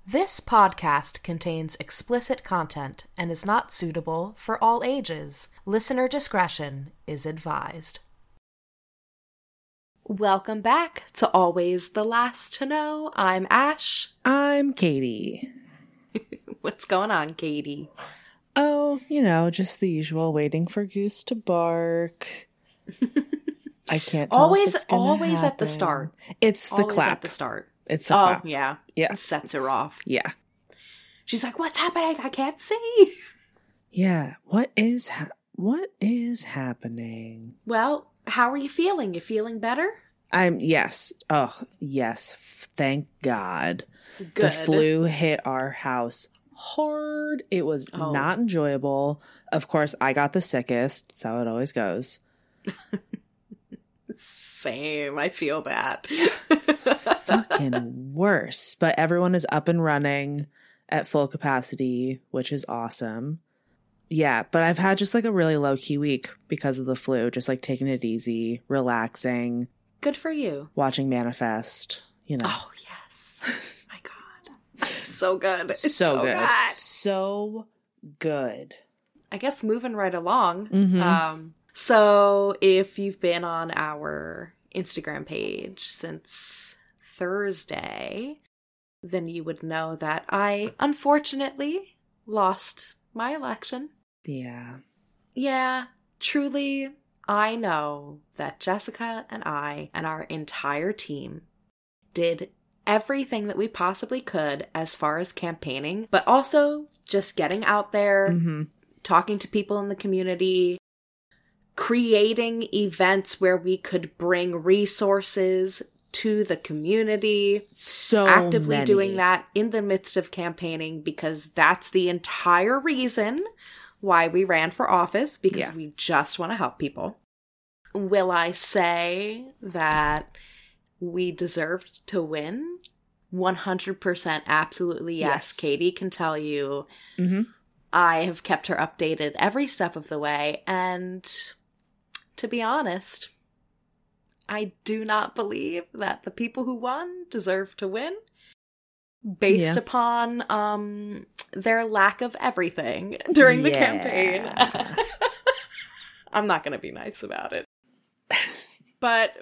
This podcast contains explicit content and is not suitable for all ages. Listener discretion is advised. Welcome back to Always the Last to Know. I'm Ash. I'm Katie. What's going on, Katie? Oh, just the usual, waiting for Goose to bark. I can't tell always if it's gonna always happen. At the start. It's the always clap. At the start. It's the clap. Yeah. Yeah. Sets her off. Yeah. She's like, what's happening? I can't see. Yeah. What is happening? Well, how are you feeling? You feeling better? Yes. Oh, yes. Thank God. Good. The flu hit our house hard. It was not enjoyable. Of course, I got the sickest. That's how it always goes. Same. I feel that. Fucking worse. But everyone is up and running at full capacity, which is awesome. Yeah, but I've had just like a really low-key week because of the flu. Just like taking it easy, relaxing. Good for you. Watching Manifest, Oh, yes. My God. So good. It's so good. So good. I guess moving right along. Mm-hmm. So if you've been on our Instagram page since Thursday, then you would know that I unfortunately lost my election. Yeah. Yeah, truly, I know that Jessica and I and our entire team did everything that we possibly could as far as campaigning, but also just getting out there, talking to people in the community, creating events where we could bring resources to the community. So actively many. Doing that in the midst of campaigning, because that's the entire reason why we ran for office, because we just want to help people. Will I say that we deserved to win? 100% absolutely yes. Katie can tell you. I have kept her updated every step of the way, and to be honest, I do not believe that the people who won deserve to win based upon their lack of everything during the campaign. I'm not going to be nice about it. But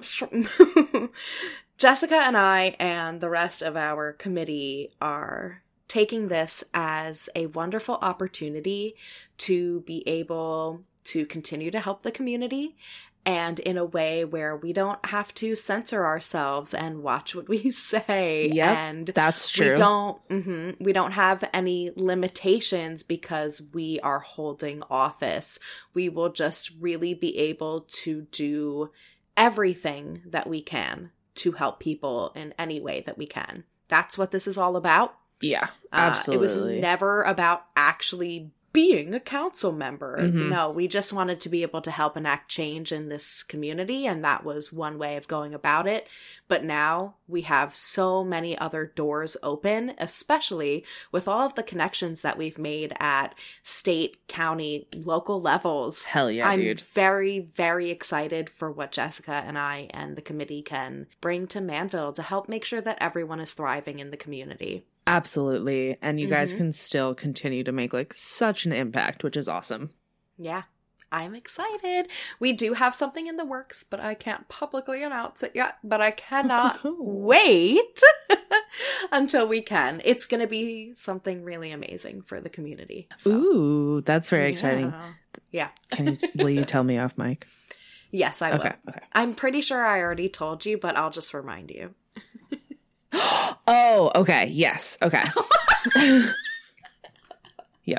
Jessica and I and the rest of our committee are taking this as a wonderful opportunity to be able to continue to help the community, and in a way where we don't have to censor ourselves and watch what we say. Yep, and that's true. We don't have any limitations because we are holding office. We will just really be able to do everything that we can to help people in any way that we can. That's what this is all about. Yeah, absolutely. It was never about actually being a council member. No, we just wanted to be able to help enact change in this community, and that was one way of going about it. But now we have so many other doors open, especially with all of the connections that we've made at state, county, local levels. Hell yeah, I'm dude. very, very excited for what Jessica and I and the committee can bring to Manville to help make sure that everyone is thriving in the community. Absolutely. And you guys can still continue to make like such an impact, which is awesome. Yeah, I'm excited. We do have something in the works, but I can't publicly announce it yet. But I cannot wait until we can. It's going to be something really amazing for the community. So. Ooh, that's very exciting. Yeah. Will you tell me off mic? Yes, I will. Okay. I'm pretty sure I already told you, but I'll just remind you. Oh, okay. Yes. Okay. Yeah.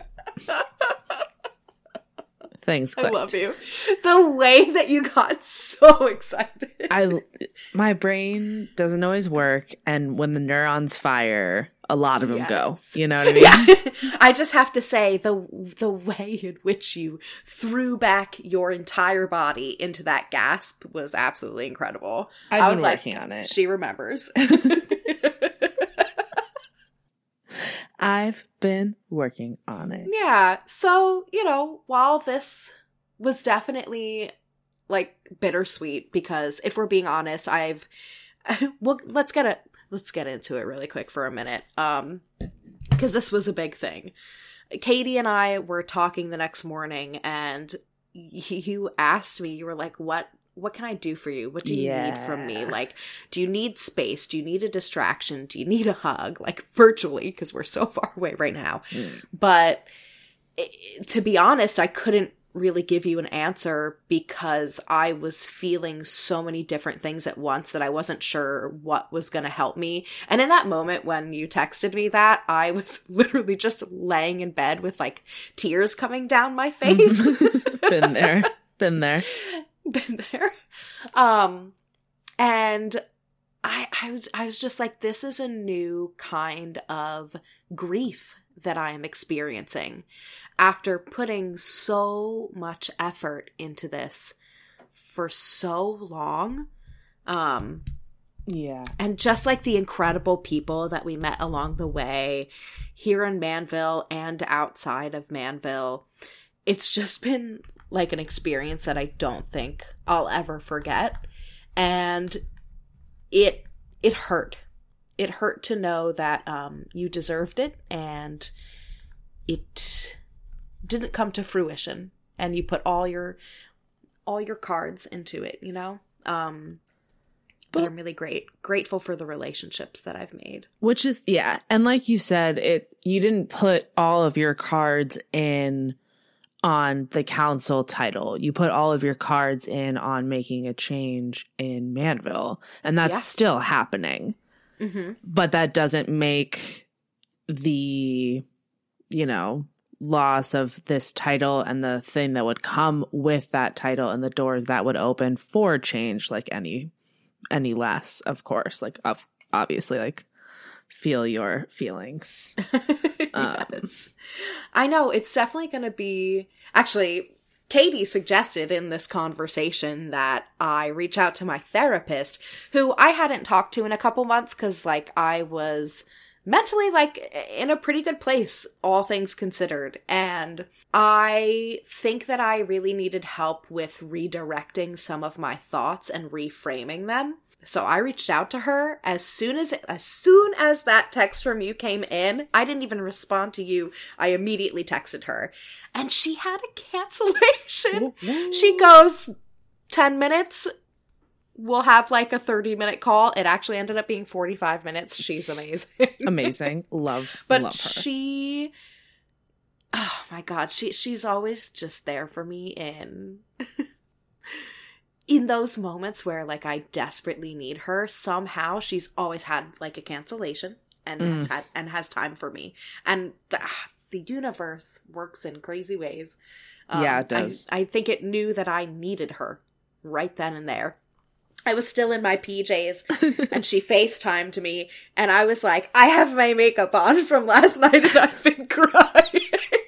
Thanks, clicked. I love you. The way that you got so excited. My brain doesn't always work, and when the neurons fire, a lot of them go. You know what I mean? Yeah. I just have to say the way in which you threw back your entire body into that gasp was absolutely incredible. I was working on it. She remembers. I've been working on it. Yeah. So, while this was definitely like bittersweet, because if we're being honest, let's get into it really quick for a minute. because this was a big thing. Katie and I were talking the next morning, and you asked me, you were like, what can I do for you? What do you need from me? Like, do you need space? Do you need a distraction? Do you need a hug? Like, virtually, because we're so far away right now. But to be honest, I couldn't really give you an answer because I was feeling so many different things at once that I wasn't sure what was going to help me. And in that moment when you texted me that, I was literally just laying in bed with like tears coming down my face. Been there. And I was just like, this is a new kind of grief that I am experiencing after putting so much effort into this for so long. Yeah. And just like the incredible people that we met along the way here in Manville and outside of Manville, it's just been like an experience that I don't think I'll ever forget. And it hurt. It hurt to know that you deserved it and it didn't come to fruition and you put all your cards into it, you know? But I'm really grateful for the relationships that I've made. Which is, yeah. And like you said, you didn't put all of your cards in on the council title. You put all of your cards in on making a change in Manville. And that's still happening. Mm-hmm. But that doesn't make the, loss of this title and the thing that would come with that title and the doors that would open for change like any less, of course. Like, obviously, like, feel your feelings. Yes. I know. It's definitely going to be... Actually, Katie suggested in this conversation that I reach out to my therapist, who I hadn't talked to in a couple months because, like, I was mentally, like, in a pretty good place, all things considered. And I think that I really needed help with redirecting some of my thoughts and reframing them. So I reached out to her as soon as that text from you came in. I didn't even respond to you. I immediately texted her. And she had a cancellation. She goes, 10 minutes. We'll have like a 30-minute call. It actually ended up being 45 minutes. She's amazing. Amazing. Love her. She, oh my God, she's always just there for me in those moments where like I desperately need her. Somehow she's always had like a cancellation and has time for me. And the universe works in crazy ways. Yeah, it does. I think it knew that I needed her right then and there. I was still in my PJs and she FaceTimed me and I was like, I have my makeup on from last night and I've been crying.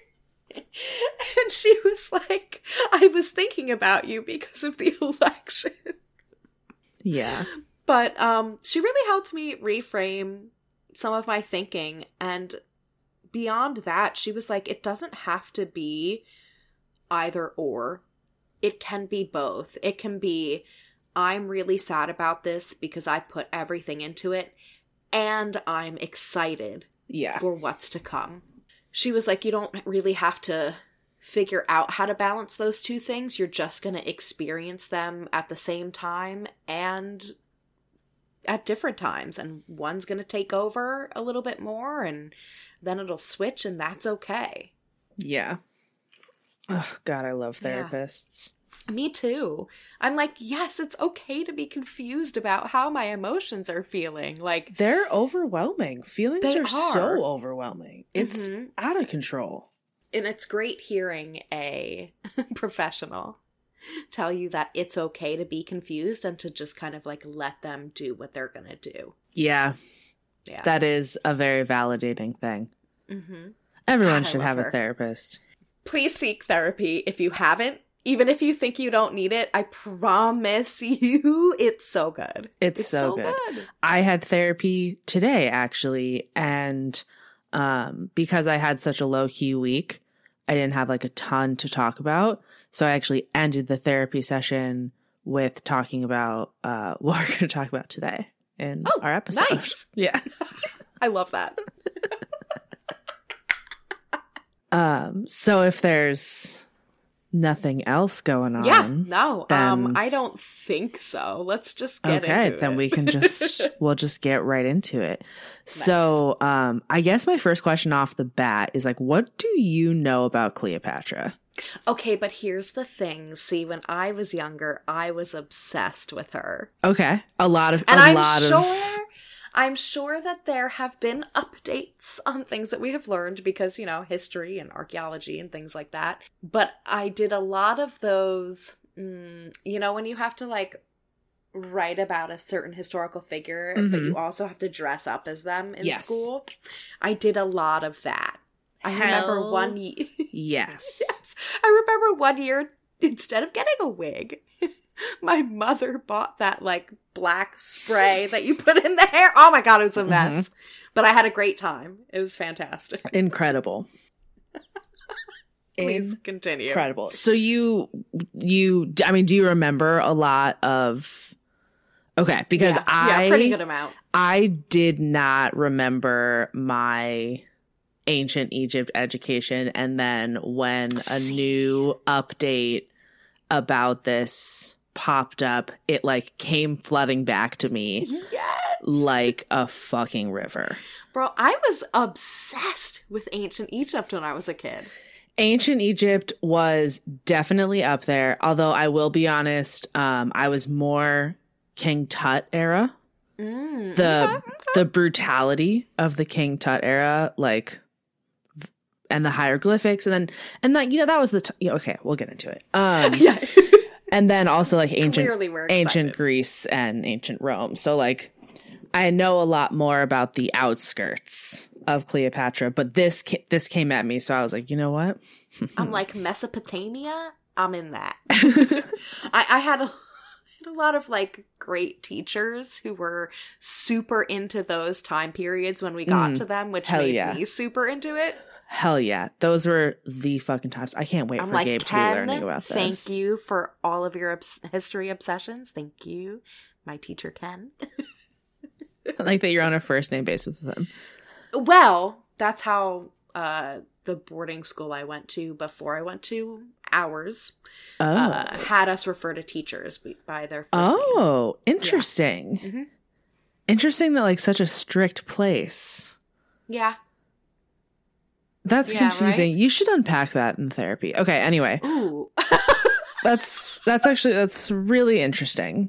And she was like, I was thinking about you because of the election. Yeah. But she really helped me reframe some of my thinking. And beyond that, she was like, it doesn't have to be either or. It can be both. It can be, I'm really sad about this because I put everything into it and I'm excited for what's to come. She was like, you don't really have to figure out how to balance those two things. You're just going to experience them at the same time and at different times. And one's going to take over a little bit more and then it'll switch and that's okay. Yeah. Oh, God, I love therapists. Yeah. Me too. I'm like, yes, it's okay to be confused about how my emotions are feeling. Like, they're overwhelming. Feelings are so overwhelming. It's out of control. And it's great hearing a professional tell you that it's okay to be confused and to just kind of like let them do what they're going to do. Yeah. That is a very validating thing. Everyone should have a therapist. Please seek therapy if you haven't. Even if you think you don't need it, I promise you it's so good. It's so good. I had therapy today, actually. And because I had such a low-key week, I didn't have like a ton to talk about. So I actually ended the therapy session with talking about what we're going to talk about today in our episode. Nice. Yeah. I love that. So if there's nothing else going on. Yeah, no. Then, I don't think so. Let's just get into it. Okay, then we can we'll just get right into it. Nice. So, I guess my first question off the bat is like, what do you know about Cleopatra? Okay, but here's the thing. See, when I was younger, I was obsessed with her. Okay. I'm sure that there have been updates on things that we have learned because, you know, history and archaeology and things like that. But I did a lot of those, you know, when you have to like write about a certain historical figure, but you also have to dress up as them in school. I did a lot of that. I remember one year. Yes. Yes. I remember one year, instead of getting a wig, my mother bought that like black spray that you put in the hair. Oh my God, it was a mess. But I had a great time. It was fantastic. Incredible. Please continue. Incredible. So I mean, do you remember a lot of... Okay, because yeah, pretty good amount. I did not remember my ancient Egypt education, and then when a new update about this popped up, it like came flooding back to me like a fucking river. Bro, I was obsessed with ancient Egypt when I was a kid. Ancient Egypt was definitely up there, although I will be honest, I was more King Tut era. The brutality of the King Tut era, like, and the hieroglyphics, and like, you know, that was the okay, we'll get into it. And then also like ancient Greece and ancient Rome. So like, I know a lot more about the outskirts of Cleopatra, but this came at me, so I was like, you know what? I'm like, Mesopotamia, I'm in that. I had a lot of like great teachers who were super into those time periods when we got to them, which made me super into it. Hell yeah. Those were the fucking times. I can't wait for Gabe to be learning about this. Thank you for all of your history obsessions. Thank you, my teacher, Ken. I like that you're on a first name basis with them. Well, that's how the boarding school I went to before I went to ours had us refer to teachers by their first name. Oh, interesting. Yeah. Mm-hmm. Interesting that like such a strict place. Yeah. That's confusing. Right? You should unpack that in therapy. Okay, anyway. Ooh. that's really interesting.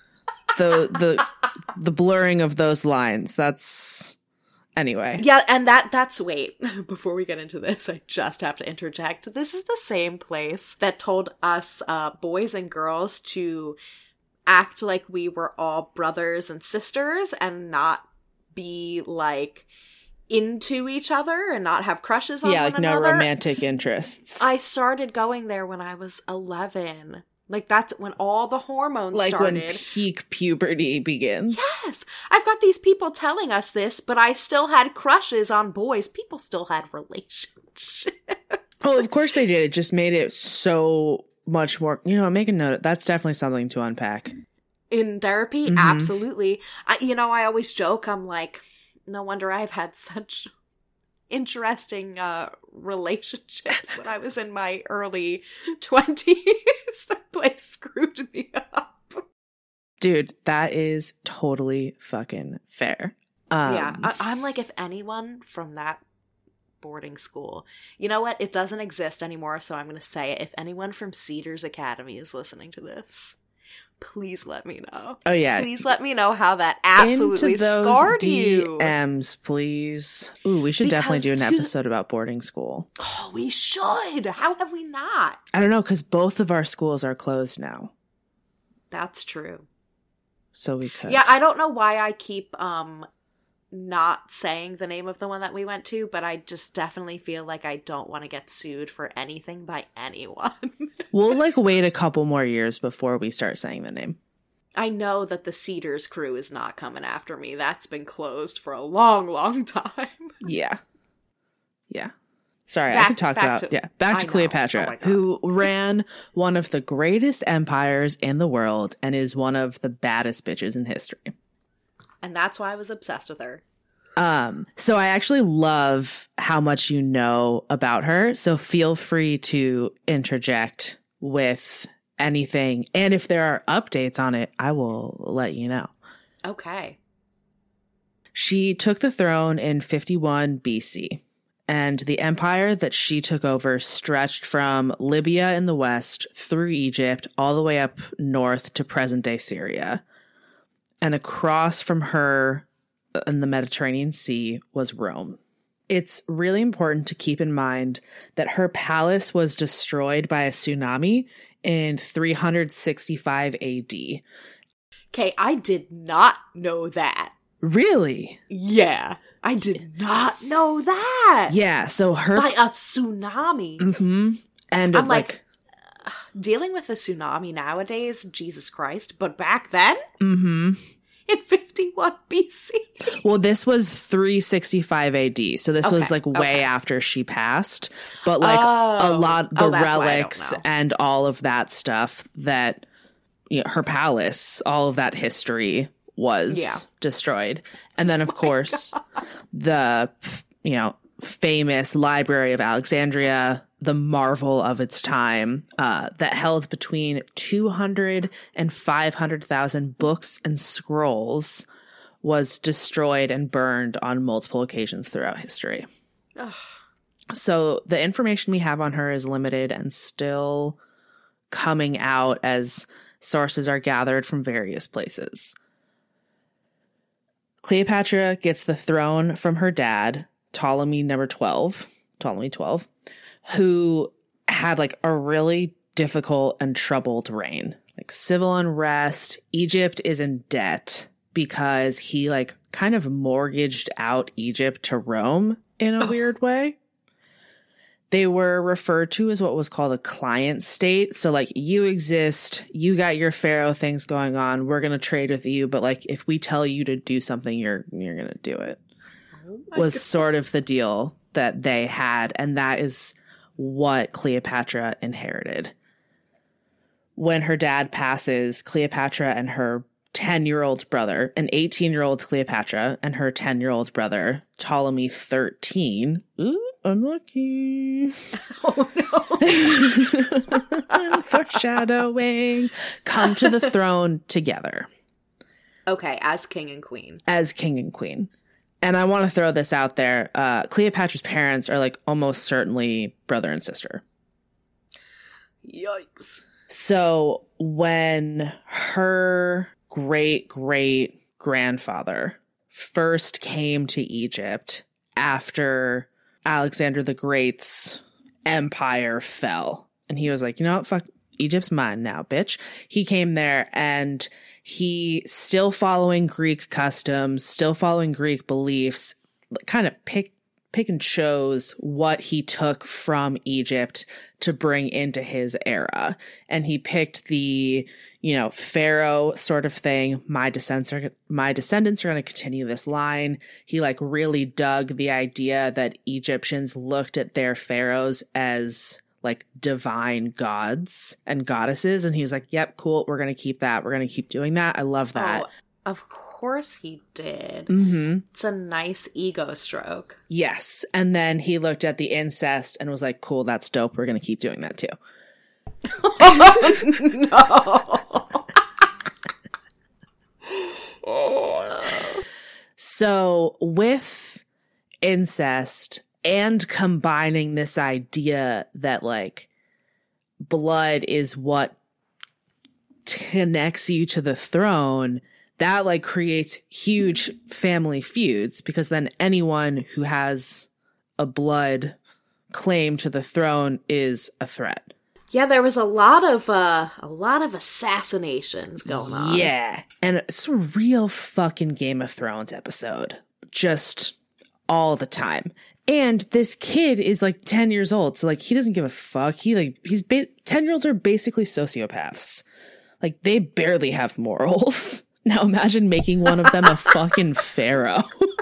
The blurring of those lines. That's anyway. Yeah, and that's wait, before we get into this, I just have to interject. This is the same place that told us boys and girls to act like we were all brothers and sisters and not be like into each other and not have crushes on one another. Yeah, like no romantic interests. I started going there when I was 11. Like, that's when all the hormones started. Like when peak puberty begins. Yes! I've got these people telling us this, but I still had crushes on boys. People still had relationships. Oh, of course they did. It just made it so much more... You know, make a note. That's definitely something to unpack. In therapy? Mm-hmm. Absolutely. I always joke, I'm like... No wonder I've had such interesting relationships when I was in my early 20s. That place screwed me up. Dude, that is totally fucking fair. Yeah, I'm like, if anyone from that boarding school, you know what? It doesn't exist anymore, so I'm going to say it. If anyone from Cedars Academy is listening to this, please let me know. Oh, yeah. Please let me know how that absolutely scarred you. DMs, please. Ooh, we should definitely do an episode about boarding school. Oh, we should. How have we not? I don't know, because both of our schools are closed now. That's true. So we could. Yeah, I don't know why I keep not saying the name of the one that we went to, but I just definitely feel like I don't want to get sued for anything by anyone. We'll like wait a couple more years before we start saying the name. I know that the Cedars crew is not coming after me. That's been closed for a long, long time. Yeah. Sorry, I could talk about back to Cleopatra, who ran one of the greatest empires in the world and is one of the baddest bitches in history. And that's why I was obsessed with her. So I actually love how much you know about her. So feel free to interject with anything. And if there are updates on it, I will let you know. Okay. She took the throne in 51 BC. And the empire that she took over stretched from Libya in the west through Egypt all the way up north to present-day Syria. And across from her in the Mediterranean Sea was Rome. It's really important to keep in mind that her palace was destroyed by a tsunami in 365 AD. Okay, I did not know that. Really? Yeah. I did not know that. Yeah, so her... By a tsunami. Mm-hmm. And I'm like, dealing with a tsunami nowadays, Jesus Christ. But back then? Mm-hmm. In 51 BC? Well, this was 365 AD. So this was like way after she passed. But like a lot, the relics and all of that stuff that, you know, her palace, all of that history was destroyed. And then, of course, the, you know, famous Library of Alexandria, the marvel of its time, that held between 200 and 500,000 books and scrolls, was destroyed and burned on multiple occasions throughout history. Ugh. So the information we have on her is limited and still coming out as sources are gathered from various places. Cleopatra gets the throne from her dad, Ptolemy 12, who had like a really difficult and troubled reign. Like civil unrest, Egypt is in debt because he like kind of mortgaged out Egypt to Rome in a weird way. They were referred to as what was called a client state. So like, you exist, you got your pharaoh things going on, we're going to trade with you, but like if we tell you to do something, you're going to do it. Was sort of the deal that they had, and that is what Cleopatra inherited. When her dad passes, Cleopatra and her 10-year-old brother, an 18-year-old Cleopatra and her 10-year-old brother, Ptolemy 13, unlucky. Oh no. Foreshadowing. Come to the throne together. Okay, as king and queen. As king and queen. And I want to throw this out there. Cleopatra's parents are like almost certainly brother and sister. Yikes. So when her great-great-grandfather first came to Egypt after Alexander the Great's empire fell, and he was like, you know what, fuck, Egypt's mine now, bitch. He came there and he, still following Greek customs, still following Greek beliefs, kind of pick and chose what he took from Egypt to bring into his era. And he picked the, you know, pharaoh sort of thing. My descendants are going to continue this line. He like really dug the idea that Egyptians looked at their pharaohs as like divine gods and goddesses. And he was like, yep, cool. We're going to keep that. We're going to keep doing that. I love that. Oh, of course he did. Mm-hmm. It's a nice ego stroke. Yes. And then he looked at the incest and was like, cool, that's dope. We're going to keep doing that too. No. So with incest and combining this idea that like blood is what connects you to the throne, that like creates huge family feuds, because then anyone who has a blood claim to the throne is a threat. Yeah, there was a lot of assassinations going on. Yeah, and it's a real fucking Game of Thrones episode, just all the time. And this kid is like 10 years old, so like he doesn't give a fuck. 10-year-olds are basically sociopaths. Like they barely have morals. Now imagine making one of them a fucking pharaoh.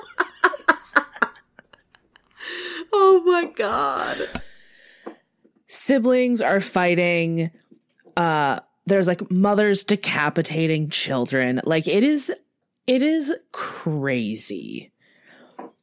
Oh my god. Siblings are fighting. There's like mothers decapitating children. Like it is crazy.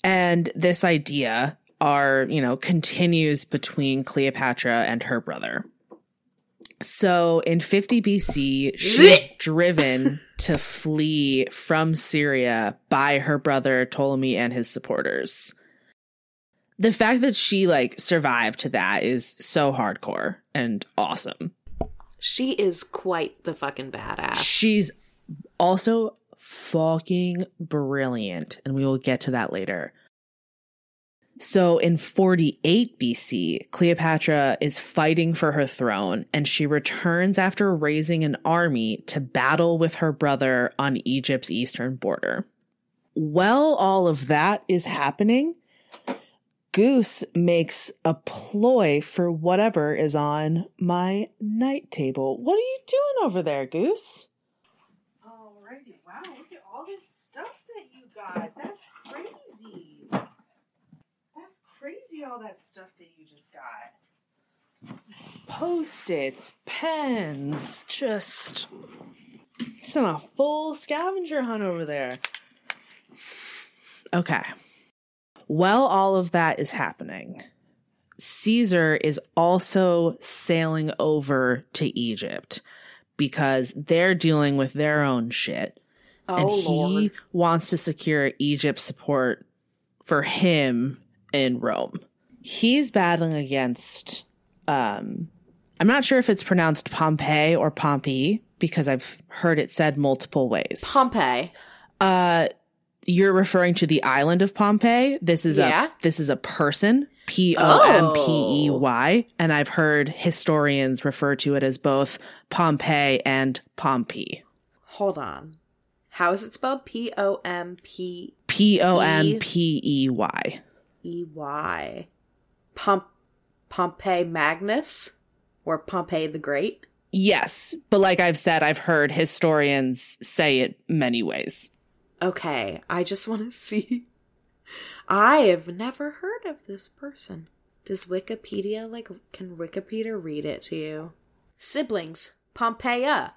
And this idea continues between Cleopatra and her brother. So in 50 BC, she's driven to flee from Syria by her brother Ptolemy and his supporters. The fact that she survived to that is so hardcore and awesome. She is quite the fucking badass. She's also fucking brilliant, and we will get to that later. So in 48 BC, Cleopatra is fighting for her throne, and she returns after raising an army to battle with her brother on Egypt's eastern border. While all of that is happening, Goose makes a ploy for whatever is on my night table. What are you doing over there, Goose? Alrighty, wow, look at all this stuff that you got. That's crazy. That's crazy, all that stuff that you just got. Post-its, pens, just on a full scavenger hunt over there. Okay. While all of that is happening, Caesar is also sailing over to Egypt because they're dealing with their own shit. Oh, and Lord. He wants to secure Egypt's support for him in Rome. He's battling against, I'm not sure if it's pronounced Pompey or Pompey because I've heard it said multiple ways. Pompey. You're referring to the island of Pompeii. This is a person, Pompey, and I've heard historians refer to it as both Pompeii and Pompey. Hold on. How is it spelled? Pompey. Pompey. EY. Pompey Magnus? Or Pompey the Great? Yes, but like I've said, I've heard historians say it many ways. Okay, I just want to see. I have never heard of this person. Does Wikipedia, can Wikipedia read it to you? Siblings. Pompeia.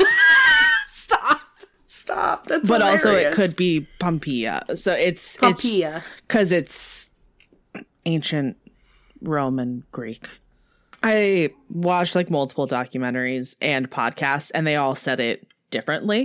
Stop. That's But hilarious. also it could be Pompeia. So it's Pompeia. Because it's ancient Roman Greek. I watched multiple documentaries and podcasts, and they all said it differently.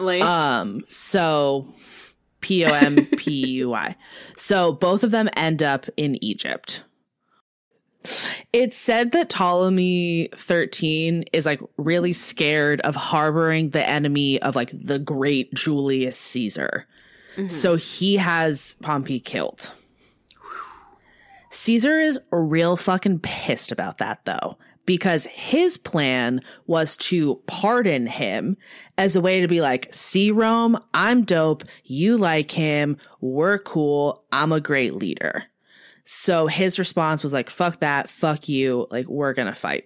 So Pompei. So both of them end up in Egypt. It's said that Ptolemy 13 is really scared of harboring the enemy of the great Julius Caesar. Mm-hmm. So he has Pompey killed. Caesar is real fucking pissed about that though, because his plan was to pardon him as a way to be see, Rome, I'm dope. You like him. We're cool. I'm a great leader. So his response was fuck that. Fuck you. We're going to fight.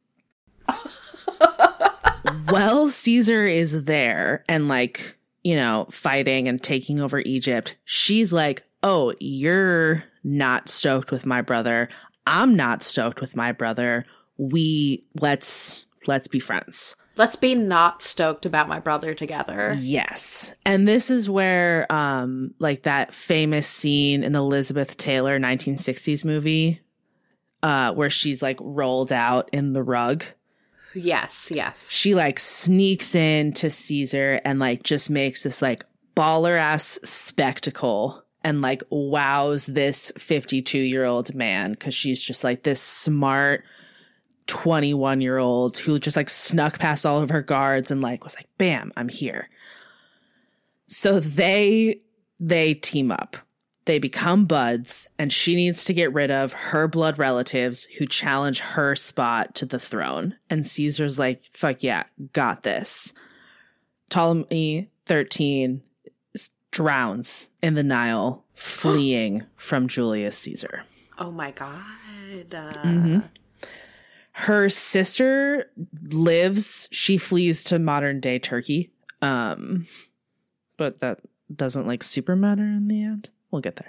Well, Caesar is there and fighting and taking over Egypt. She's oh, you're not stoked with my brother. I'm not stoked with my brother. Let's be friends. Let's be not stoked about my brother together. Yes. And this is where that famous scene in the Elizabeth Taylor 1960s movie where she's rolled out in the rug. Yes. She sneaks in to Caesar and just makes this baller ass spectacle and wows this 52-year-old man because she's just this smart 21-year-old who just snuck past all of her guards and was bam, I'm here. So they team up. They become buds, and she needs to get rid of her blood relatives who challenge her spot to the throne. And Caesar's fuck yeah, got this. Ptolemy 13 drowns in the Nile, fleeing from Julius Caesar. Oh my God. Mm-hmm. Her sister lives. She flees to modern day Turkey. But that doesn't super matter in the end. We'll get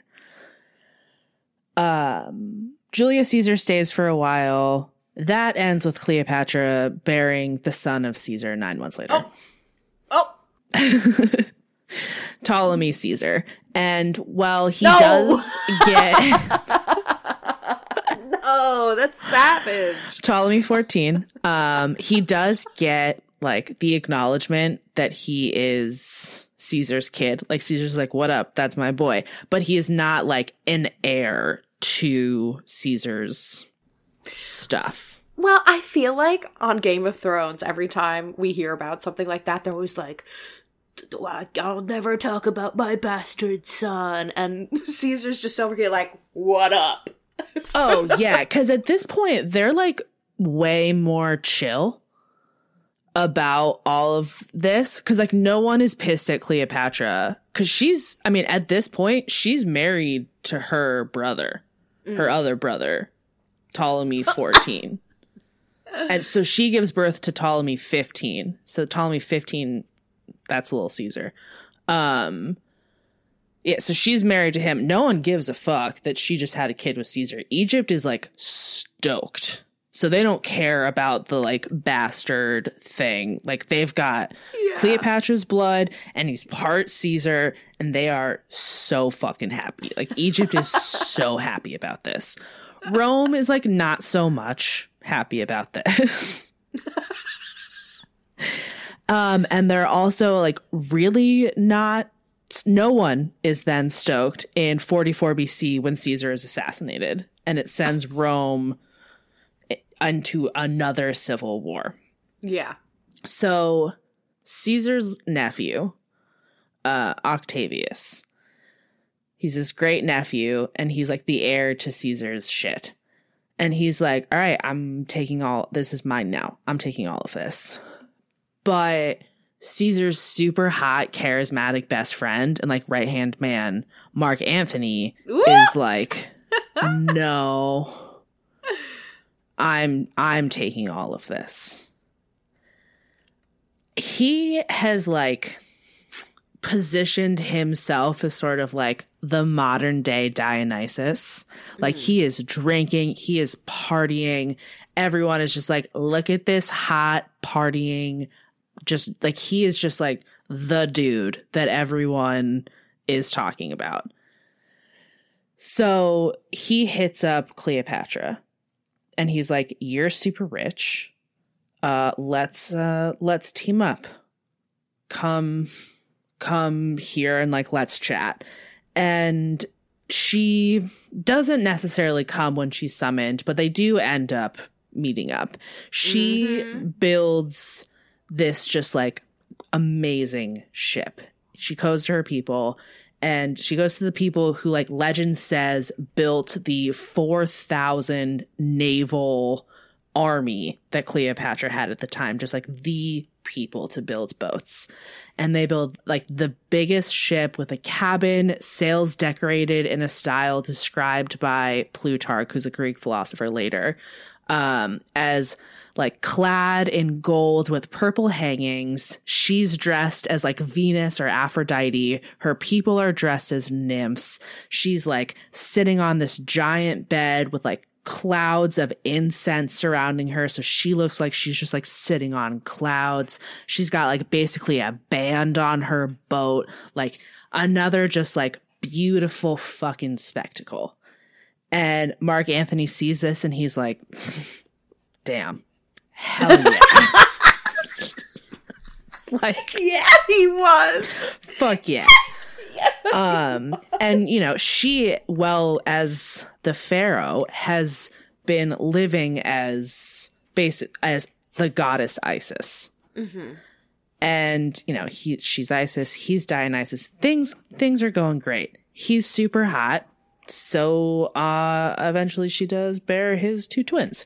there. Julius Caesar stays for a while. That ends with Cleopatra bearing the son of Caesar 9 months later. Oh. Ptolemy Caesar. And while he does get... No, that's savage. Ptolemy 14. He does get like the acknowledgement that he is Caesar's kid. Like Caesar's like, what up? That's my boy. But he is not like an heir to Caesar's stuff. Well, I feel like on Game of Thrones, every time we hear about something like that, they're always like, I'll never talk about my bastard son. And Caesar's just over here like, what up? Oh, yeah. Because at this point, they're like way more chill about all of this. Because like no one is pissed at Cleopatra. Because she's, I mean, at this point, she's married to her brother, her other brother, Ptolemy 14. And so she gives birth to Ptolemy 15. So Ptolemy 15, that's little Caesar. Yeah, so she's married to him. No one gives a fuck that she just had a kid with Caesar. Egypt is like stoked. So they don't care about the like bastard thing. Like they've got Cleopatra's blood and he's part Caesar and they are so fucking happy. Like Egypt is so happy about this. Rome is like not so much happy about this. And they're also like really not, no one is then stoked in 44 BC when Caesar is assassinated, and it sends Rome into another civil war. Yeah. So Caesar's nephew, Octavius, he's this great nephew, and he's like the heir to Caesar's shit. And he's like, all right, I'm taking all, this is mine now. I'm taking all of this. But Caesar's super hot, charismatic best friend and like right-hand man, Mark Antony, is like, no, I'm taking all of this. He has like positioned himself as sort of like the modern day Dionysus. Like he is drinking, he is partying. Everyone is just like, look at this hot partying. Just like he is just like the dude that everyone is talking about. So he hits up Cleopatra and he's like, you're super rich. Let's team up. Come here and like let's chat. And she doesn't necessarily come when she's summoned, but they do end up meeting up. She builds this just like amazing ship. She goes to her people and she goes to the people who like legend says built the 4,000 naval army that Cleopatra had at the time, just like the people to build boats. And they build like the biggest ship with a cabin, sails decorated in a style described by Plutarch, who's a Greek philosopher later, as like clad in gold with purple hangings. She's dressed as like Venus or Aphrodite. Her people are dressed as nymphs. She's like sitting on this giant bed with like clouds of incense surrounding her. So she looks like she's just like sitting on clouds. She's got like basically a band on her boat, like another just like beautiful fucking spectacle. And Mark Antony sees this and he's like, damn. Hell yeah. Like, yeah, he was. Fuck yeah. And you know, she, well, as the pharaoh, has been living as the goddess Isis. And you know, she's Isis, he's Dionysus. Things are going great. He's super hot. So eventually she does bear his two twins.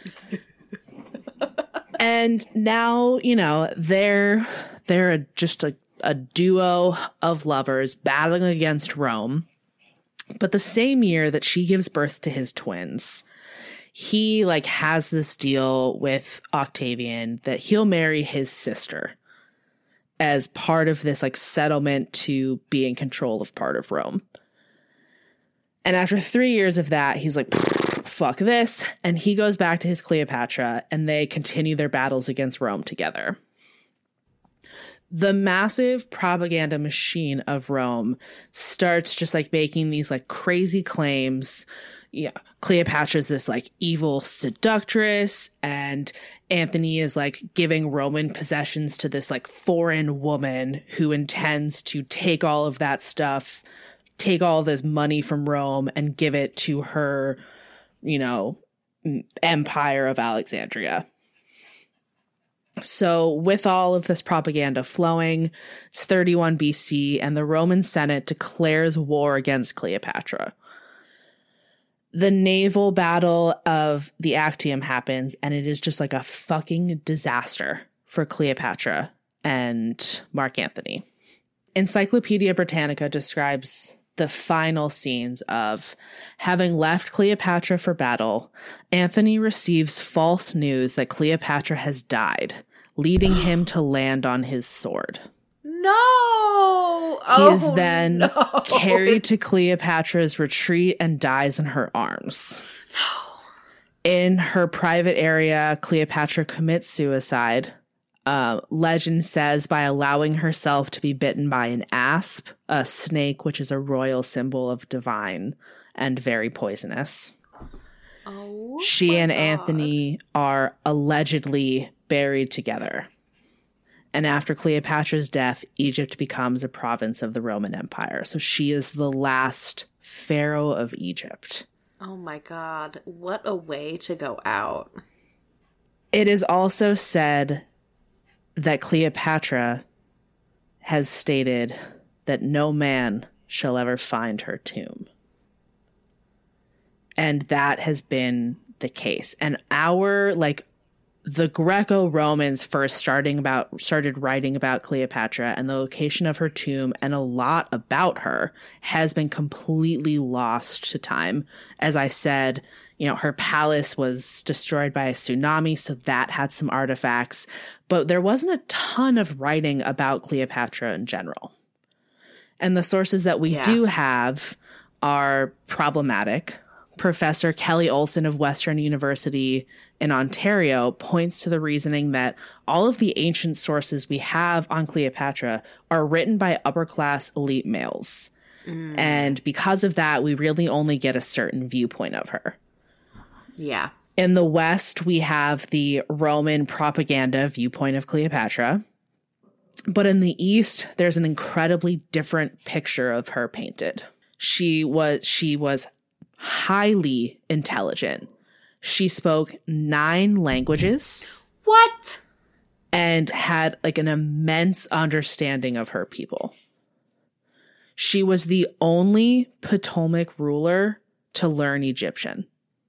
And now, you know, they're just a duo of lovers battling against Rome. But the same year that she gives birth to his twins, he like has this deal with Octavian that he'll marry his sister as part of this like settlement to be in control of part of Rome. And after 3 years of that, he's like, fuck this. And he goes back to his Cleopatra and they continue their battles against Rome together. The massive propaganda machine of Rome starts just like making these like crazy claims. Yeah, Cleopatra's this like evil seductress, and Antony is like giving Roman possessions to this like foreign woman who intends to take all of that stuff, take all this money from Rome and give it to her, empire of Alexandria. So with all of this propaganda flowing, it's 31 BC, and the Roman Senate declares war against Cleopatra. The naval battle of the Actium happens, and it is just like a fucking disaster for Cleopatra and Mark Antony. Encyclopedia Britannica describes the final scenes of having left Cleopatra for battle. Antony receives false news that Cleopatra has died, leading him to land on his sword. No! He is then carried to Cleopatra's retreat and dies in her arms. No. In her private area, Cleopatra commits suicide. Legend says by allowing herself to be bitten by an asp, a snake, which is a royal symbol of divine and very poisonous. Oh, she and Antony are allegedly buried together. And after Cleopatra's death, Egypt becomes a province of the Roman Empire. So she is the last pharaoh of Egypt. Oh my God. What a way to go out. It is also said that Cleopatra has stated that no man shall ever find her tomb. And that has been the case. And the Greco-Romans first started writing about Cleopatra, and the location of her tomb and a lot about her has been completely lost to time. As I said, her palace was destroyed by a tsunami, so that had some artifacts, but there wasn't a ton of writing about Cleopatra in general. And the sources that we do have are problematic. Professor Kelly Olson of Western University in Ontario points to the reasoning that all of the ancient sources we have on Cleopatra are written by upper-class elite males. And because of that, we really only get a certain viewpoint of her. Yeah. In the West, we have the Roman propaganda viewpoint of Cleopatra. But in the East, there's an incredibly different picture of her painted. She was highly intelligent. She spoke 9 languages. What? And had an immense understanding of her people. She was the only Ptolemaic ruler to learn Egyptian.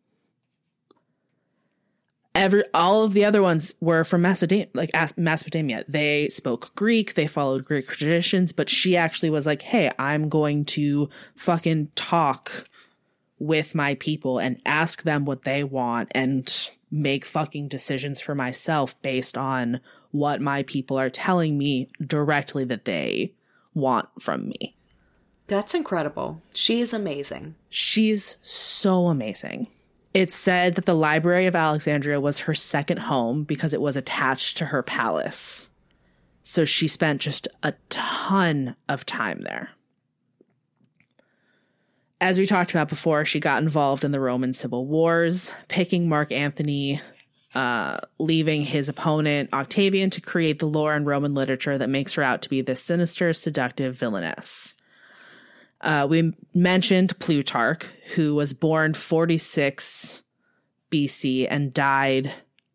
All of the other ones were from Mesopotamia. They spoke Greek, they followed Greek traditions, but she actually was like, hey, I'm going to fucking talk with my people and ask them what they want and make fucking decisions for myself based on what my people are telling me directly that they want from me. That's incredible. She is amazing. She's so amazing. It's said that the Library of Alexandria was her second home because it was attached to her palace. So she spent just a ton of time there. As we talked about before, she got involved in the Roman civil wars, picking Mark Antony, leaving his opponent Octavian to create the lore in Roman literature that makes her out to be this sinister, seductive villainess. We mentioned Plutarch, who was born 46 BC and died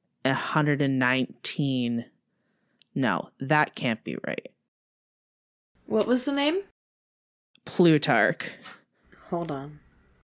119. No, that can't be right. What was the name? Plutarch. Hold on.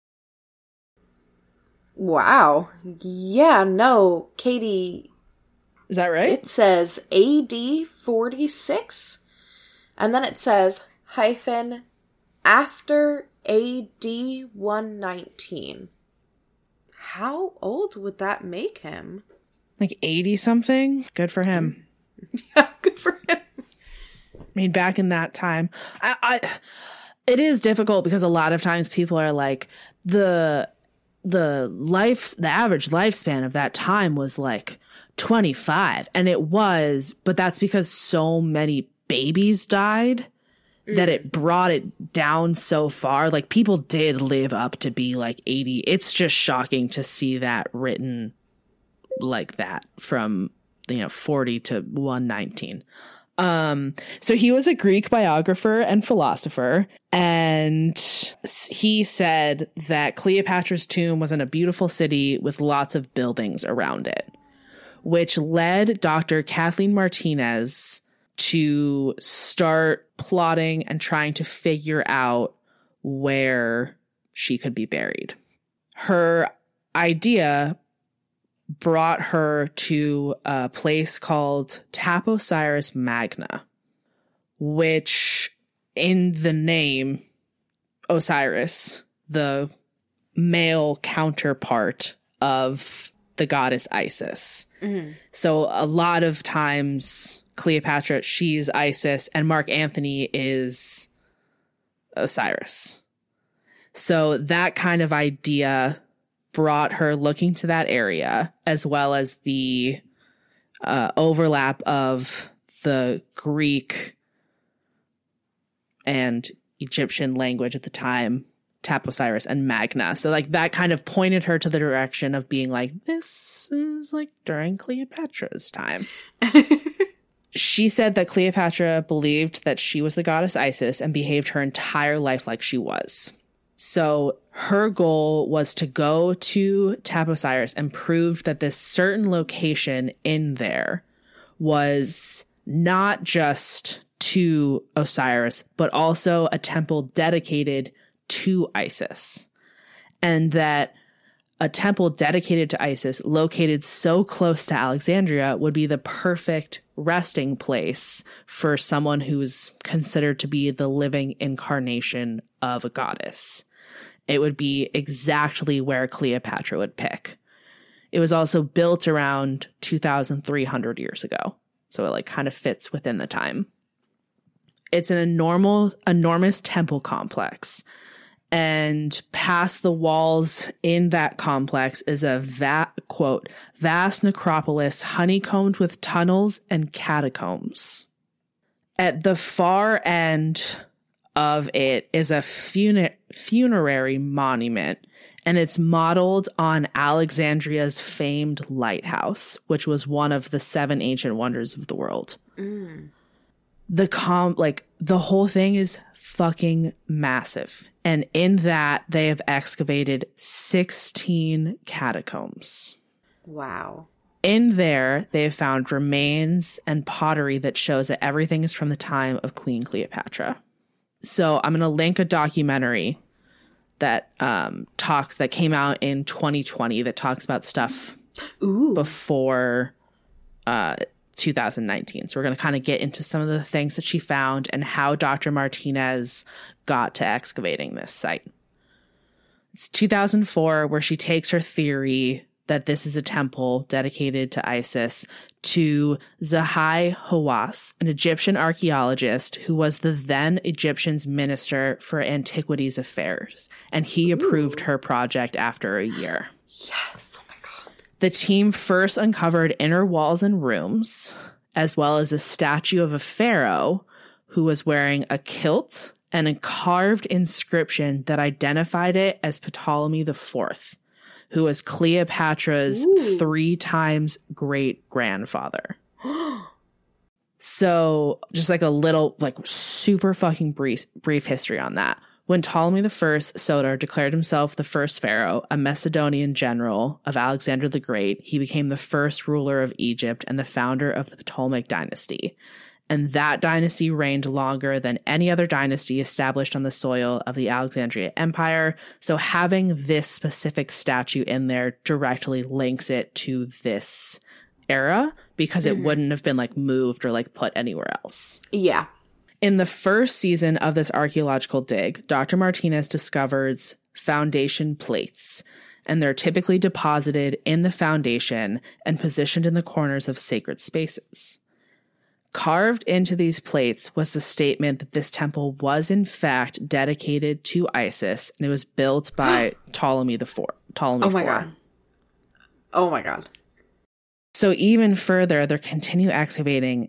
Wow. Yeah, no, Katie. Is that right? It says AD 46, and then it says hyphen after AD 119. How old would that make him? 80 something? Good for him. Yeah, good for him. I mean, back in that time, it is difficult because a lot of times people are like, the average lifespan of that time was 25, and it was, but that's because so many babies died that it brought it down so far. Like, people did live up to be like 80. It's just shocking to see that written like that from, 40 to 119. So he was a Greek biographer and philosopher, and he said that Cleopatra's tomb was in a beautiful city with lots of buildings around it, which led Dr. Kathleen Martinez to start plotting and trying to figure out where she could be buried. Her idea brought her to a place called Taposiris Magna, which in the name Osiris, the male counterpart of the goddess Isis. Mm-hmm. So a lot of times Cleopatra, she's Isis, and Mark Antony is Osiris. So that kind of idea brought her looking to that area, as well as the overlap of the Greek and Egyptian language at the time, Taposiris and Magna. So like that kind of pointed her to the direction of being like, this is like during Cleopatra's time. She said that Cleopatra believed that she was the goddess Isis and behaved her entire life like she was. So her goal was to go to Taposiris and prove that this certain location in there was not just to Osiris, but also a temple dedicated to Isis. And that a temple dedicated to Isis located so close to Alexandria would be the perfect resting place for someone who's considered to be the living incarnation of a goddess. It would be exactly where Cleopatra would pick. It was also built around 2,300 years ago. So it like kind of fits within the time. It's an enormous temple complex. And past the walls in that complex is a vast necropolis honeycombed with tunnels and catacombs. At the far end of it is a funerary monument, and it's modeled on Alexandria's famed lighthouse, which was one of the 7 ancient wonders of the world. Mm. The whole thing is fucking massive. And in that, they have excavated 16 catacombs. Wow. In there, they have found remains and pottery that shows that everything is from the time of Queen Cleopatra. So I'm going to link a documentary that that came out in 2020 that talks about stuff before 2019. So we're going to kind of get into some of the things that she found and how Dr. Martinez got to excavating this site. It's 2004 where she takes her theory that this is a temple dedicated to Isis to Zahi Hawass, an Egyptian archaeologist who was the then Egyptian's minister for antiquities affairs, and he approved her project after a year. Yes, oh my God. The team first uncovered inner walls and rooms, as well as a statue of a pharaoh who was wearing a kilt and a carved inscription that identified it as Ptolemy IV, who was Cleopatra's 3 times great-grandfather. So just like a little, like super fucking brief history on that. When Ptolemy I Soter declared himself the first pharaoh, a Macedonian general of Alexander the Great, he became the first ruler of Egypt and the founder of the Ptolemaic dynasty. And that dynasty reigned longer than any other dynasty established on the soil of the Alexandria Empire. So having this specific statue in there directly links it to this era because it wouldn't have been like moved or like put anywhere else. Yeah. In the first season of this archaeological dig, Dr. Martinez discovers foundation plates, and they're typically deposited in the foundation and positioned in the corners of sacred spaces. Carved into these plates was the statement that this temple was in fact dedicated to Isis, and it was built by Ptolemy IV. Oh my God. Oh my God. So even further, they continue excavating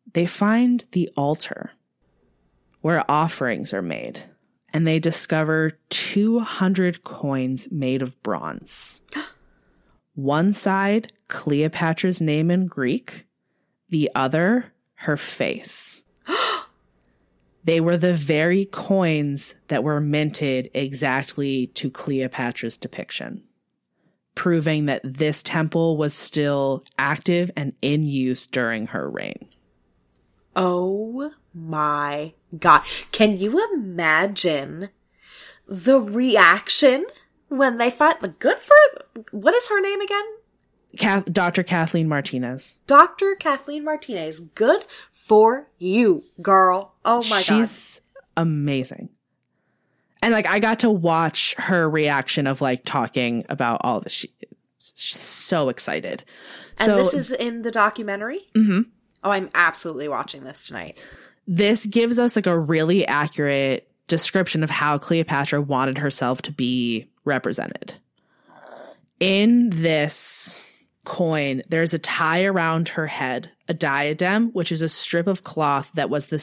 they find the altar where offerings are made, and they discover 200 coins made of bronze. One side, Cleopatra's name in Greek, the other, her face. They were the very coins that were minted exactly to Cleopatra's depiction, proving that this temple was still active and in use during her reign. Oh my God. Can you imagine the reaction when they find the good for, what is her name again? Dr. Kathleen Martinez. Dr. Kathleen Martinez. Good for you, girl. Oh my God. She's amazing. And like, I got to watch her reaction of like talking about all this. She's so excited. And this is in the documentary? Mm-hmm. Oh, I'm absolutely watching this tonight. This gives us like a really accurate description of how Cleopatra wanted herself to be represented. In this coin, there's a tie around her head, a diadem, which is a strip of cloth that was the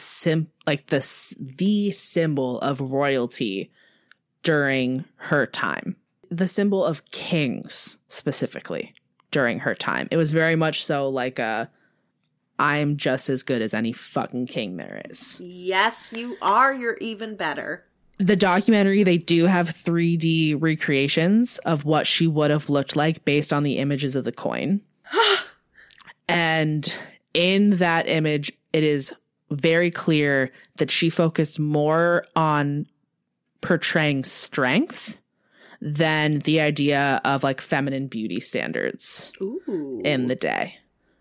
symbol of royalty during her time. The symbol of kings, specifically, during her time. It was very much so like I'm just as good as any fucking king there is. Yes, you are. You're even better. The documentary, they do have 3D recreations of what she would have looked like based on the images of the coin. And in that image, it is very clear that she focused more on portraying strength than the idea of like feminine beauty standards. Ooh. In the day.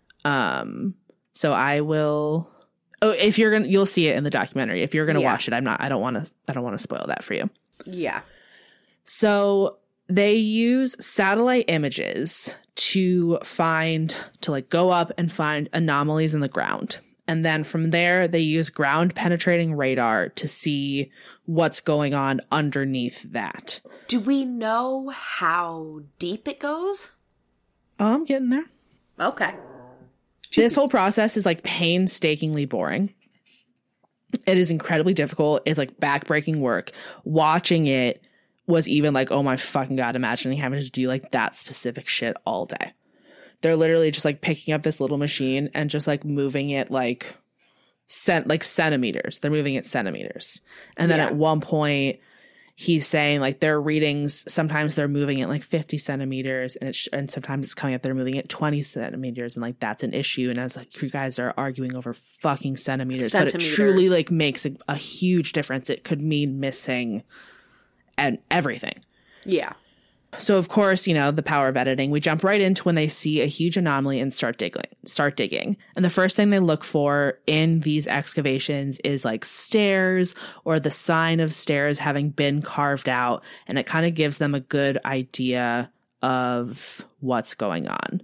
So I will. Oh, if you're gonna, you'll see it in the documentary. If you're gonna watch it, I don't want to spoil that for you. Yeah. So they use satellite images to go up and find anomalies in the ground. And then from there, they use ground penetrating radar to see what's going on underneath that. Do we know how deep it goes? Oh, I'm getting there. Okay. This whole process is like painstakingly boring. It is incredibly difficult. It's like backbreaking work. Watching it was even like, oh my fucking God, imagining having to do like that specific shit all day. They're literally just like picking up this little machine and just like moving it like centimeters. They're moving it centimeters. And then at one point he's saying like their readings, sometimes they're moving it like 50 centimeters and sometimes it's coming up, they're moving it 20 centimeters. And like, that's an issue. And I was like, you guys are arguing over fucking centimeters. But it truly like makes a huge difference. It could mean missing and everything. Yeah. So of course, the power of editing, we jump right into when they see a huge anomaly and start digging. And the first thing they look for in these excavations is like stairs or the sign of stairs having been carved out. And it kind of gives them a good idea of what's going on.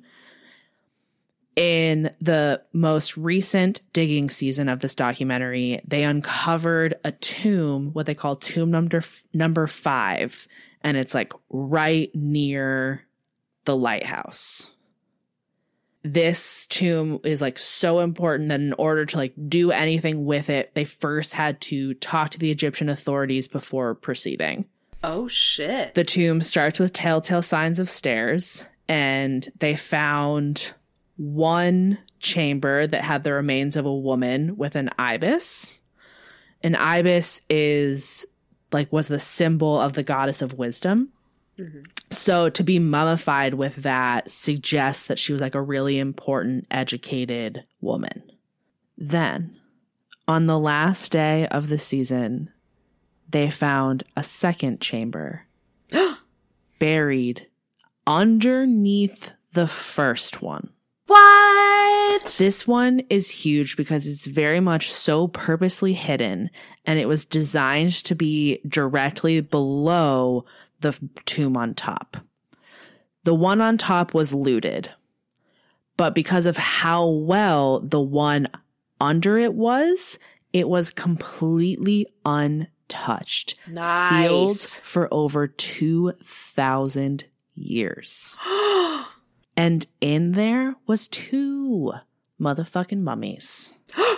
In the most recent digging season of this documentary, they uncovered a tomb, what they call tomb number 5. And it's like right near the lighthouse. This tomb is like so important that in order to like do anything with it, they first had to talk to the Egyptian authorities before proceeding. Oh shit. The tomb starts with telltale signs of stairs, and they found one chamber that had the remains of a woman with an ibis. An ibis was the symbol of the goddess of wisdom. Mm-hmm. So to be mummified with that suggests that she was like a really important, educated woman. Then, on the last day of the season, they found a second chamber buried underneath the first one. What? This one is huge because it's very much so purposely hidden, and it was designed to be directly below the tomb on top. The one on top was looted, but because of how well the one under it was completely untouched. Nice. Sealed for over 2,000 years. And in there was 2 motherfucking mummies.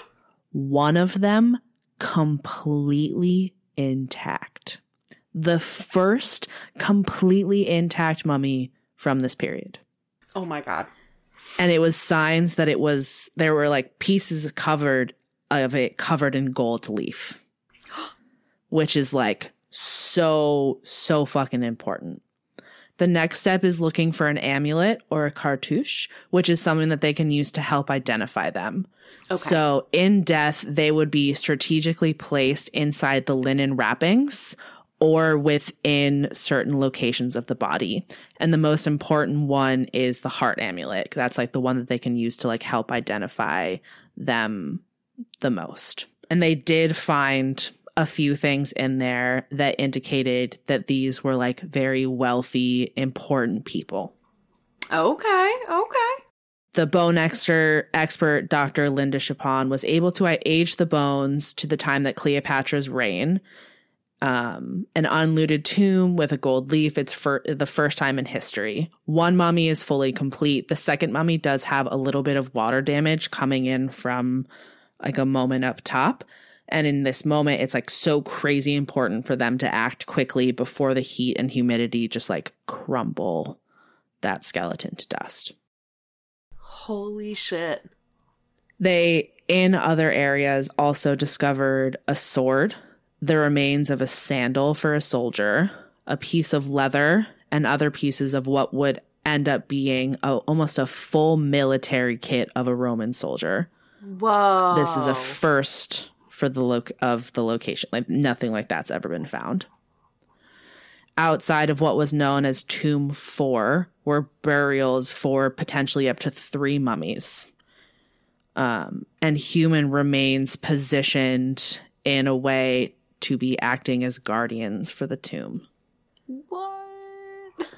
one of them completely intact. The first completely intact mummy from this period. Oh my God. And it was signs that there were like pieces covered in gold leaf, which is like so fucking important. The next step is looking for an amulet or a cartouche, which is something that they can use to help identify them. Okay. So in death, they would be strategically placed inside the linen wrappings or within certain locations of the body. And the most important one is the heart amulet. That's like the one that they can use to like help identify them the most. And they did find a few things in there that indicated that these were like very wealthy, important people. Okay. The bone expert, Dr. Linda Chapon, was able to age the bones to the time that Cleopatra's reign. An unlooted tomb with a gold leaf. It's for the first time in history. One mummy is fully complete. The second mummy does have a little bit of water damage coming in from like a moment up top. And in this moment, it's like so crazy important for them to act quickly before the heat and humidity just like crumble that skeleton to dust. Holy shit. They, in other areas, also discovered a sword, the remains of a sandal for a soldier, a piece of leather, and other pieces of what would end up being almost a full military kit of a Roman soldier. Whoa. This is a first for the location. Like nothing like that's ever been found. Outside of what was known as Tomb 4 were burials for potentially up to 3 mummies. And human remains positioned in a way to be acting as guardians for the tomb. What?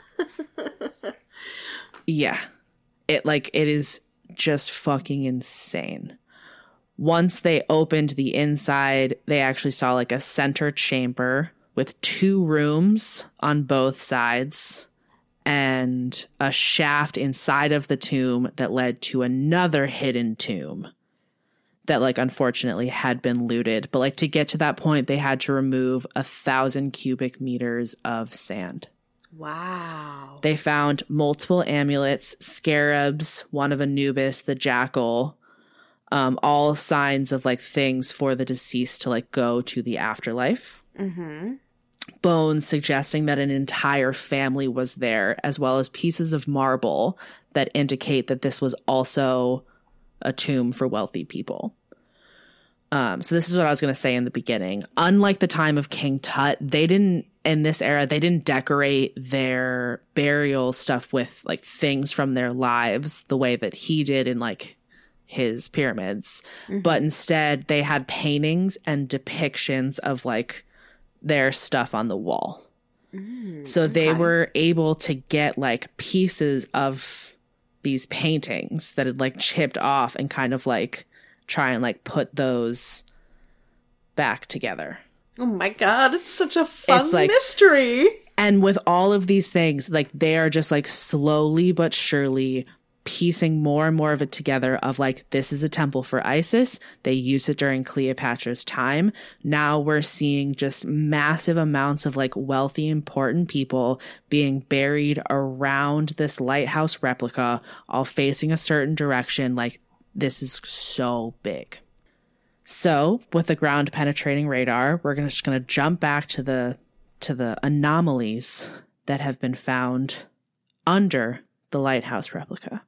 Yeah. It is just fucking insane. Once they opened the inside, they actually saw like a center chamber with 2 rooms on both sides and a shaft inside of the tomb that led to another hidden tomb that like unfortunately had been looted. But like to get to that point, they had to remove 1,000 cubic meters of sand. Wow. They found multiple amulets, scarabs, one of Anubis, the jackal, all signs of like things for the deceased to like go to the afterlife. Mm-hmm. Bones suggesting that an entire family was there, as well as pieces of marble that indicate that this was also a tomb for wealthy people. So this is what I was going to say in the beginning. Unlike the time of King Tut, in this era, they didn't decorate their burial stuff with like things from their lives the way that he did in like his pyramids. Mm-hmm. But instead they had paintings and depictions of like their stuff on the wall. So they were able to get like pieces of these paintings that had like chipped off and kind of like try and like put those back together. Oh my God, it's such a fun mystery. And with all of these things, like they are just like slowly but surely piecing more and more of it together of like, this is a temple for Isis. They used it during Cleopatra's time. Now we're seeing just massive amounts of like wealthy, important people being buried around this lighthouse replica, all facing a certain direction. Like this is so big. So with the ground penetrating radar, we're just going to jump back to the anomalies that have been found under the lighthouse replica.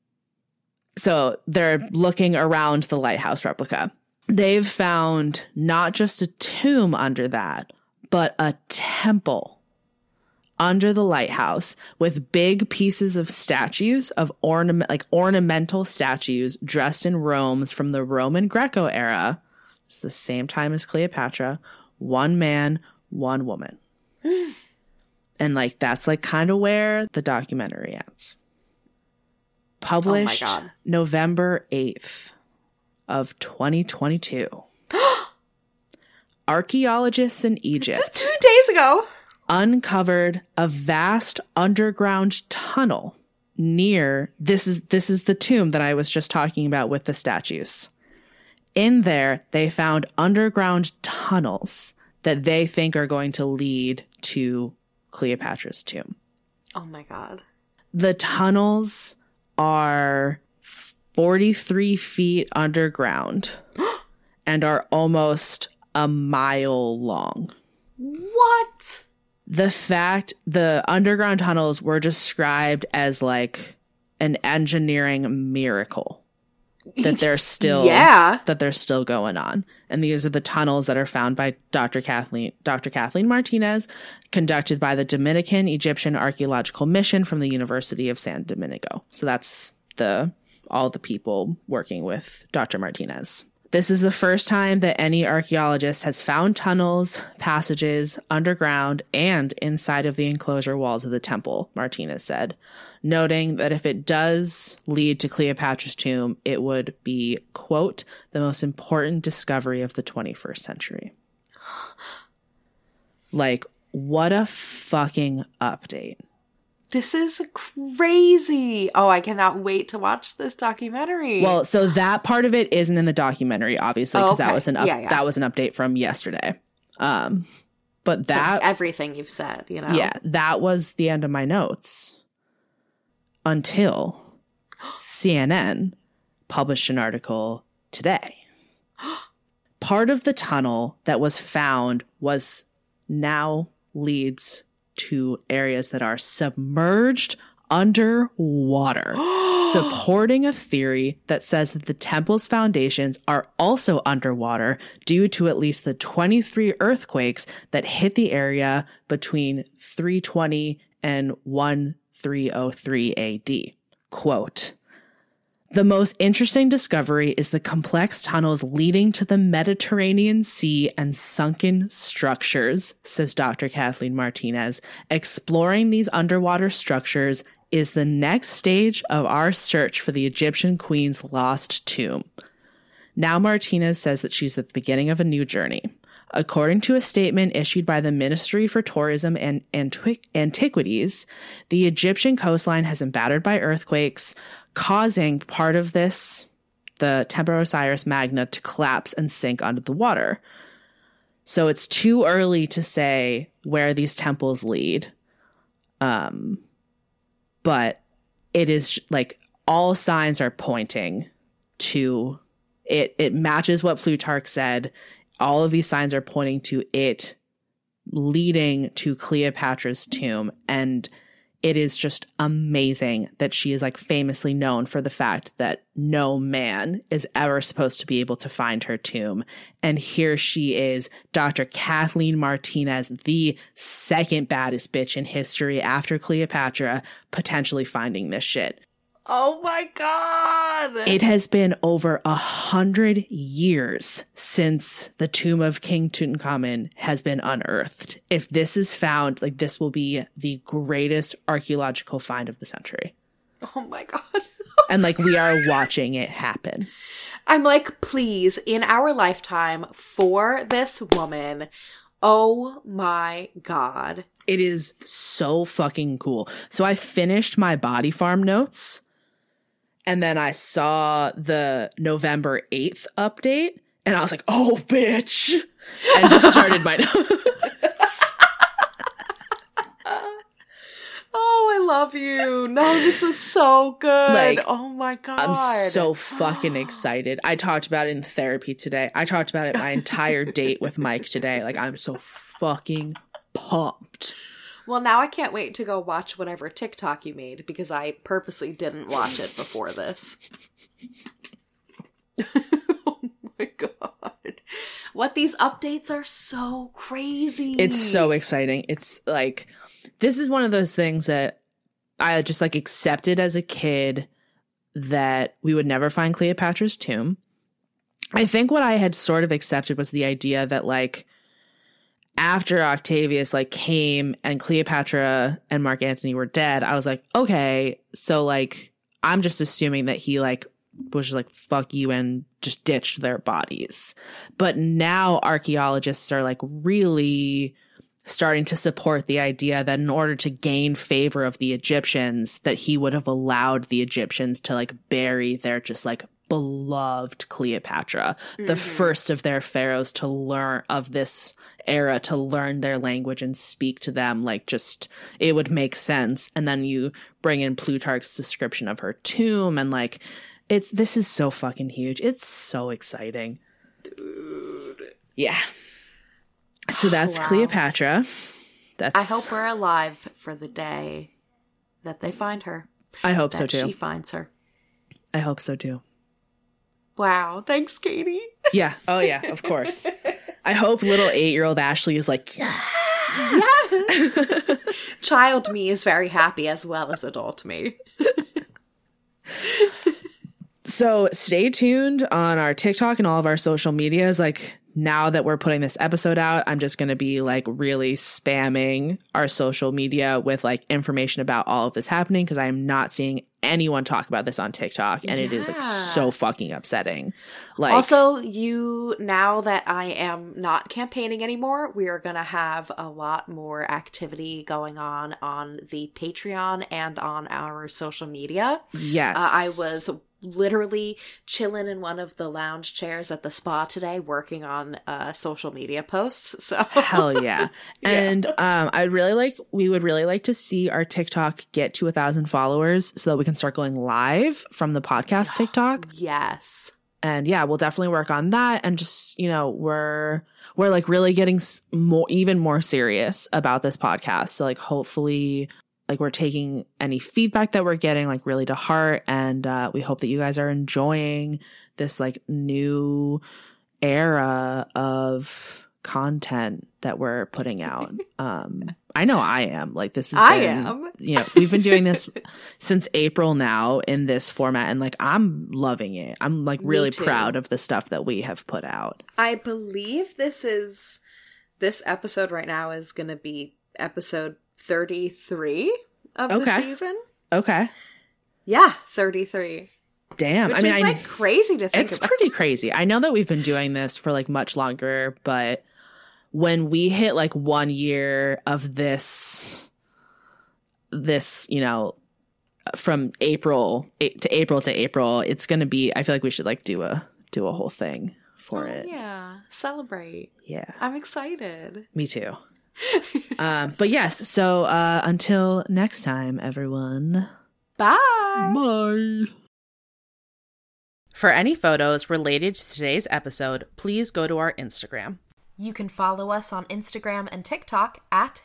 So they're looking around the lighthouse replica. They've found not just a tomb under that, but a temple under the lighthouse with big pieces of statues of ornamental statues dressed in robes from the Roman Greco era. It's the same time as Cleopatra. 1 man, 1 woman. And like that's like kind of where the documentary ends. Published November 8th of 2022. Archaeologists in Egypt. This is 2 days ago. Uncovered a vast underground tunnel near this is the tomb that I was just talking about with the statues. In there, they found underground tunnels that they think are going to lead to Cleopatra's tomb. Oh my God. The tunnels are 43 feet underground and are almost a mile long. What? The underground tunnels were described as like an engineering miracle. That they're still going on. And these are the tunnels that are found by Dr. Kathleen Martinez, conducted by the Dominican Egyptian Archaeological Mission from the University of San Domingo. So that's all the people working with Dr. Martinez. This is the first time that any archaeologist has found tunnels, passages underground, and inside of the enclosure walls of the temple, Martinez said, noting that if it does lead to Cleopatra's tomb, it would be, quote, the most important discovery of the 21st century. Like, what a fucking update. This is crazy. Oh, I cannot wait to watch this documentary. Well, so that part of it isn't in the documentary, obviously, because that was that was an update from yesterday. But everything you've said, you know. Yeah, that was the end of my notes until CNN published an article today. Part of the tunnel that was found now leads to areas that are submerged underwater, supporting a theory that says that the temple's foundations are also underwater due to at least the 23 earthquakes that hit the area between 320 and 1303 AD. Quote, the most interesting discovery is the complex tunnels leading to the Mediterranean Sea and sunken structures, says Dr. Kathleen Martinez. Exploring these underwater structures is the next stage of our search for the Egyptian queen's lost tomb. Now Martinez says that she's at the beginning of a new journey. According to a statement issued by the Ministry for Tourism and Antiquities, the Egyptian coastline has been battered by earthquakes, causing part of the Temple Osiris Magna, to collapse and sink under the water. So it's too early to say where these temples lead. But it is like all signs are pointing to it. It matches what Plutarch said. All of these signs are pointing to it leading to Cleopatra's tomb. And it is just amazing that she is like famously known for the fact that no man is ever supposed to be able to find her tomb. And here she is, Dr. Kathleen Martinez, the second baddest bitch in history after Cleopatra, potentially finding this shit. Oh my God. It has been over 100 years since the tomb of King Tutankhamun has been unearthed. If this is found, like, this will be the greatest archaeological find of the century. Oh my God. And like, we are watching it happen. I'm like, please, in our lifetime, for this woman, oh my God. It is so fucking cool. So I finished my Body Farm notes. And then I saw the November 8th update, and I was like, oh, bitch, and just started my notes. Oh, I love you. No, this was so good. Like, oh, my God. I'm so fucking excited. I talked about it in therapy today. I talked about it my entire date with Mike today. Like, I'm so fucking pumped. Well, now I can't wait to go watch whatever TikTok you made, because I purposely didn't watch it before this. Oh my God. What these updates are so crazy. It's so exciting. It's like, this is one of those things that I just like accepted as a kid, that we would never find Cleopatra's tomb. I think what I had sort of accepted was the idea that like, after Octavius like came and Cleopatra and Mark Antony were dead, I was like, okay, so like I'm just assuming that he like was just like, fuck you, and just ditched their bodies. But now archaeologists are like really starting to support the idea that in order to gain favor of the Egyptians, that he would have allowed the Egyptians to like bury their just like beloved Cleopatra, the first of their pharaohs to learn of this era, to learn their language and speak to them. Like, just, it would make sense. And then you bring in Plutarch's description of her tomb, and like, this is so fucking huge. It's so exciting. Dude. Yeah. So that's Cleopatra. I hope we're alive for the day that they find her. I hope so too. She finds her. I hope so too. Wow. Thanks, Katie. Yeah. Oh yeah, of course. I hope little 8-year-old Ashley is like, yeah. Yes. Child me is very happy as well as adult me. So stay tuned on our TikTok and all of our social medias. Like, now that we're putting this episode out, I'm just going to be like really spamming our social media with like information about all of this happening, because I am not seeing anyone talk about this on TikTok, and it is like so fucking upsetting. Like, also, now that I am not campaigning anymore, we are going to have a lot more activity going on the Patreon and on our social media. Yes. I was literally chilling in one of the lounge chairs at the spa today working on social media posts. So hell yeah. And we would really like to see our TikTok get to 1,000 followers so that we can start going live from the podcast TikTok. Yes. And yeah, we'll definitely work on that. And just, we're like really getting even more serious about this podcast. So like, hopefully, like, we're taking any feedback that we're getting like really to heart, and we hope that you guys are enjoying this like new era of content that we're putting out. I know I am. Like, this is we've been doing this since April now in this format, and like, I'm loving it. I'm like really proud of the stuff that we have put out. I believe this episode right now is going to be episode 33 of the season. Okay. Yeah, 33. Damn. Which is like crazy to think about. It's pretty crazy. I know that we've been doing this for like much longer, but when we hit like 1 year of this, from April to April, it's going to be, I feel like we should like do a whole thing for it. Yeah. Celebrate. Yeah. I'm excited. Me too. But yes, so until next time, everyone. Bye. Bye. For any photos related to today's episode, please go to our Instagram. You can follow us on Instagram and TikTok at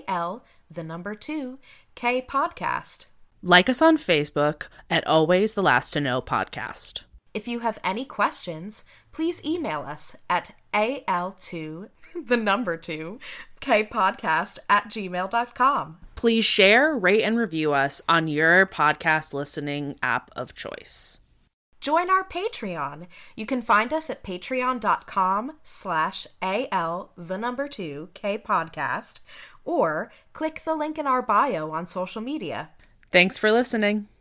AL2K podcast. Like us on Facebook at Always the Last to Know Podcast. If you have any questions, please email us at AL2K podcast@gmail.com. Please share, rate, and review us on your podcast listening app of choice. Join our Patreon. You can find us at patreon.com/AL2K podcast, or click the link in our bio on social media. Thanks for listening.